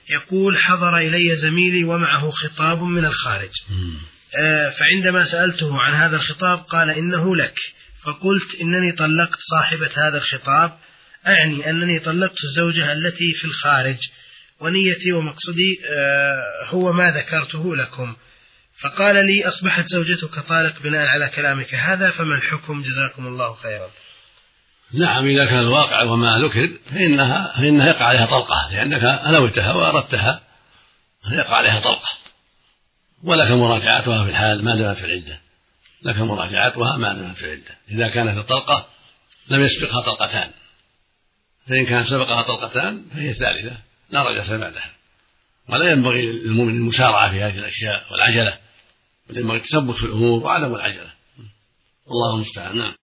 يقول: حضر إلي زميلي ومعه خطاب من الخارج، فعندما سألته عن هذا الخطاب قال: إنه لك. فقلت: إنني طلقت صاحبة هذا الخطاب، أعني أنني طلقت الزوجة التي في الخارج، ونيتي ومقصدي هو ما ذكرته لكم. فقال لي: أصبحت زوجتك طالق بناء على كلامك هذا، فما الحكم؟ جزاكم الله خيرا. نعم، إذا كان الواقع وما ذكر فإنها يقع عليها طلقة، لأنك نويتها وأردتها يقع عليها طلقة، ولك مراجعتها في الحال ما دامت في العدة، لك مراجعتها ما دامت في العدة. إذا كانت الطلقة لم يسبقها طلقتان، فإن كان سبقها طلقتان فهي الثالثة لا رجعة بعدها. ولا ينبغي للمؤمن المسارعة في هذه الأشياء والعجلة، بل ينبغي التثبت في الأمور وعدم العجلة. والله المستعان. نعم.